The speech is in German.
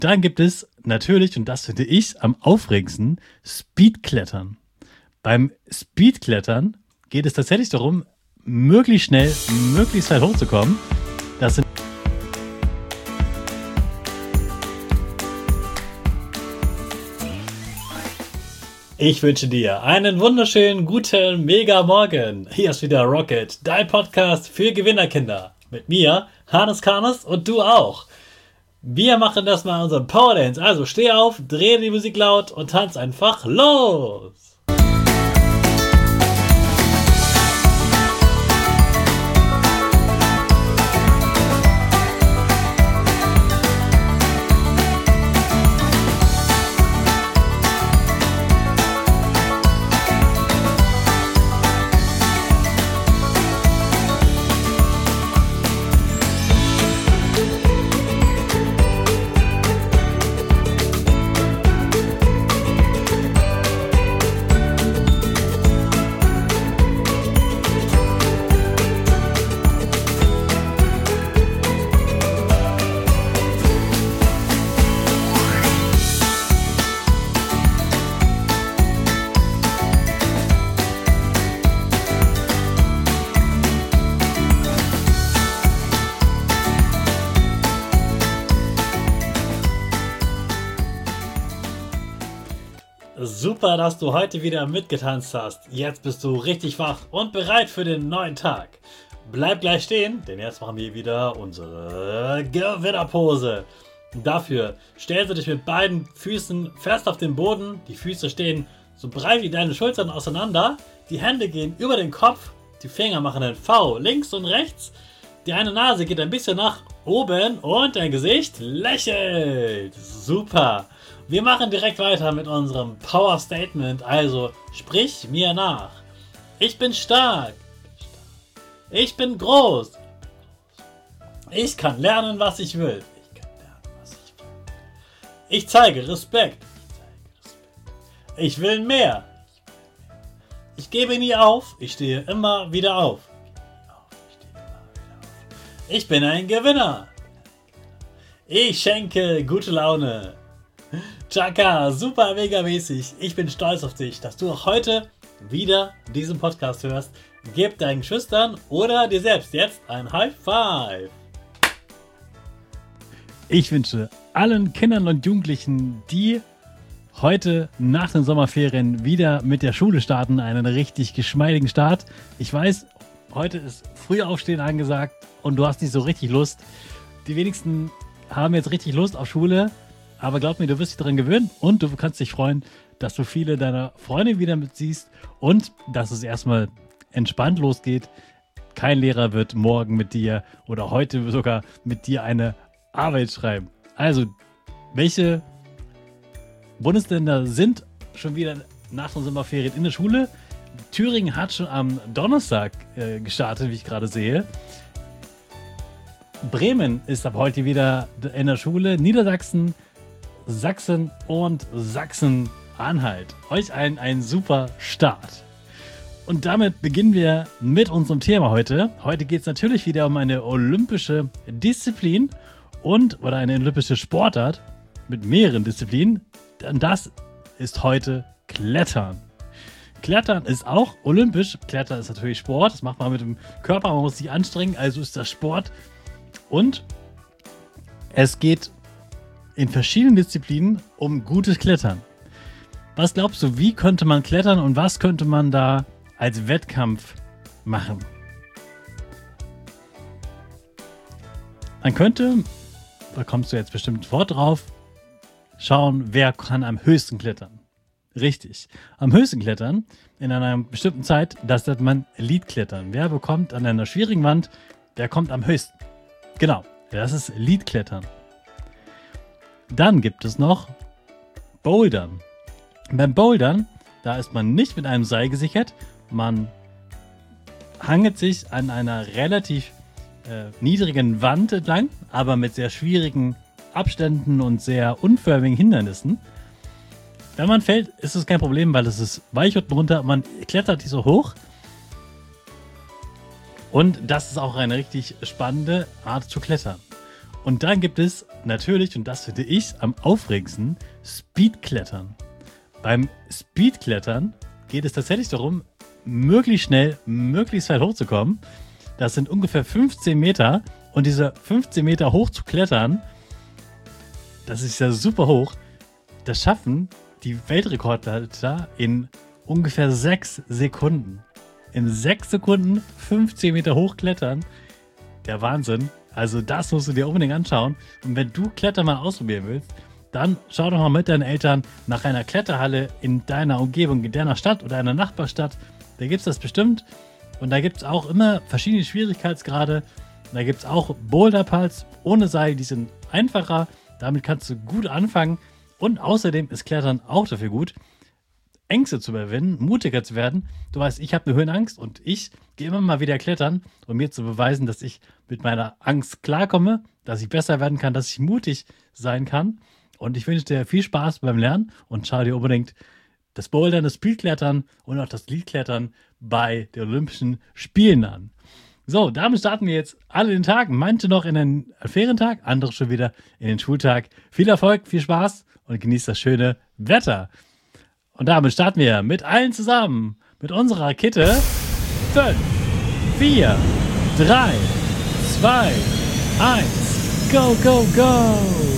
dann gibt es natürlich, und das finde ich am aufregendsten, Speedklettern. Beim Speedklettern geht es tatsächlich darum, möglichst schnell, möglichst weit hochzukommen. Das sind Ich wünsche dir einen wunderschönen, guten, mega Morgen. Hier ist wieder Rocket, dein Podcast für Gewinnerkinder. Mit mir, Hannes Karnes, und du auch. Wir machen das mal unseren Power Dance. Also steh auf, dreh die Musik laut und tanz einfach los. Super, dass du heute wieder mitgetanzt hast. Jetzt bist du richtig wach und bereit für den neuen Tag. Bleib gleich stehen, denn jetzt machen wir wieder unsere Gewinnerpose. Dafür stellst du dich mit beiden Füßen fest auf den Boden. Die Füße stehen so breit wie deine Schultern auseinander. Die Hände gehen über den Kopf. Die Finger machen ein V links und rechts. Die eine Nase geht ein bisschen nach oben und dein Gesicht lächelt. Super. Wir machen direkt weiter mit unserem Power Statement, also sprich mir nach. Ich bin stark. Ich bin groß. Ich kann lernen, was ich will. Ich zeige Respekt. Ich will mehr. Ich gebe nie auf. Ich stehe immer wieder auf. Ich bin ein Gewinner. Ich schenke gute Laune. Chaka, super mega mäßig. Ich bin stolz auf dich, dass du auch heute wieder diesen Podcast hörst. Gib deinen Geschwistern oder dir selbst jetzt ein High Five. Ich wünsche allen Kindern und Jugendlichen, die heute nach den Sommerferien wieder mit der Schule starten, einen richtig geschmeidigen Start. Ich weiß, heute ist Frühaufstehen angesagt und du hast nicht so richtig Lust. Die wenigsten haben jetzt richtig Lust auf Schule. Aber glaub mir, du wirst dich daran gewöhnen und du kannst dich freuen, dass du viele deiner Freunde wieder mit siehst und dass es erstmal entspannt losgeht. Kein Lehrer wird morgen mit dir oder heute sogar mit dir eine Arbeit schreiben. Also, welche Bundesländer sind schon wieder nach den Sommerferien in der Schule? Thüringen hat schon am Donnerstag gestartet, wie ich gerade sehe. Bremen ist ab heute wieder in der Schule. Niedersachsen, Sachsen und Sachsen-Anhalt. Euch allen einen super Start. Und damit beginnen wir mit unserem Thema heute. Heute geht es natürlich wieder um eine olympische Disziplin oder eine olympische Sportart mit mehreren Disziplinen. Und das ist heute Klettern. Klettern ist auch olympisch. Klettern ist natürlich Sport. Das macht man mit dem Körper. Man muss sich anstrengen. Also ist das Sport. Und es geht in verschiedenen Disziplinen um gutes Klettern. Was glaubst du, wie könnte man klettern und was könnte man da als Wettkampf machen? Man könnte, da kommst du jetzt bestimmt sofort drauf, schauen, wer kann am höchsten klettern. Richtig. Am höchsten klettern in einer bestimmten Zeit, das nennt man Leadklettern. Wer bekommt an einer schwierigen Wand, wer kommt am höchsten? Genau, das ist Leadklettern. Dann gibt es noch Bouldern. Beim Bouldern, da ist man nicht mit einem Seil gesichert. Man hangelt sich an einer relativ niedrigen Wand entlang, aber mit sehr schwierigen Abständen und sehr unförmigen Hindernissen. Wenn man fällt, ist es kein Problem, weil es ist weich unten runter. Man klettert nicht so hoch. Und das ist auch eine richtig spannende Art zu klettern. Und dann gibt es natürlich, und das finde ich am aufregendsten, Speedklettern. Beim Speedklettern geht es tatsächlich darum, möglichst schnell, möglichst weit hochzukommen. Das sind ungefähr 15 Meter. Und diese 15 Meter hoch zu klettern, das ist ja super hoch. Das schaffen die Weltrekordhalter in ungefähr 6 Sekunden. In 6 Sekunden 15 Meter hochklettern. Der Wahnsinn. Also das musst du dir unbedingt anschauen. Und wenn du Klettern mal ausprobieren willst, dann schau doch mal mit deinen Eltern nach einer Kletterhalle in deiner Umgebung, in deiner Stadt oder einer Nachbarstadt. Da gibt es das bestimmt. Und da gibt es auch immer verschiedene Schwierigkeitsgrade. Da gibt es auch Boulderpads ohne Seil, die sind einfacher. Damit kannst du gut anfangen. Und außerdem ist Klettern auch dafür gut, Ängste zu überwinden, mutiger zu werden. Du weißt, ich habe eine Höhenangst und ich gehe immer mal wieder klettern, um mir zu beweisen, dass ich mit meiner Angst klarkomme, dass ich besser werden kann, dass ich mutig sein kann. Und ich wünsche dir viel Spaß beim Lernen und schau dir unbedingt das Bouldern, das Speedklettern und auch das Leadklettern bei den Olympischen Spielen an. So, damit starten wir jetzt alle den Tag. Manche noch in den Ferientag, andere schon wieder in den Schultag. Viel Erfolg, viel Spaß und genießt das schöne Wetter. Und damit starten wir mit allen zusammen mit unserer Rakete. 5, 4, 3, 2, 1, go, go, go!